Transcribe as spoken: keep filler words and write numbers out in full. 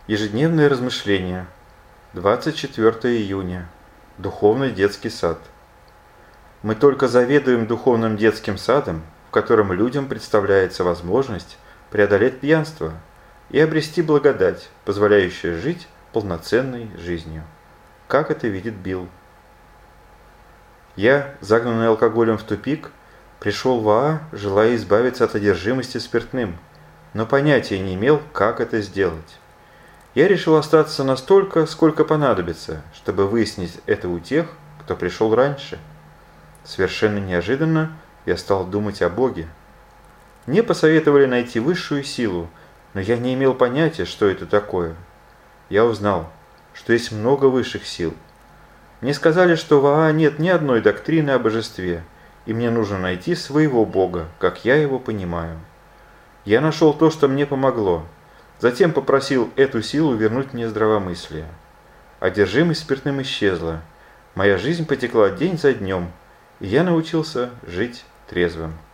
Ежедневные размышления. двадцать четвёртого июня. Духовный детский сад. Мы только заведуем духовным детским садом, в котором людям представляется возможность преодолеть пьянство и обрести благодать, позволяющую жить полноценной жизнью. Как это видит Билл? Я, загнанный алкоголем в тупик, пришел в АА, желая избавиться от одержимости спиртным, но понятия не имел, как это сделать. Я решил остаться настолько, сколько понадобится, чтобы выяснить это у тех, кто пришел раньше. Совершенно неожиданно я стал думать о Боге. Мне посоветовали найти высшую силу, но я не имел понятия, что это такое. Я узнал, что есть много высших сил. Мне сказали, что в АА нет ни одной доктрины о божестве, и мне нужно найти своего Бога, как я его понимаю. Я нашел то, что мне помогло. Затем попросил эту силу вернуть мне здравомыслие. Одержимость спиртным исчезла. Моя жизнь потекла день за днем, и я научился жить трезвым.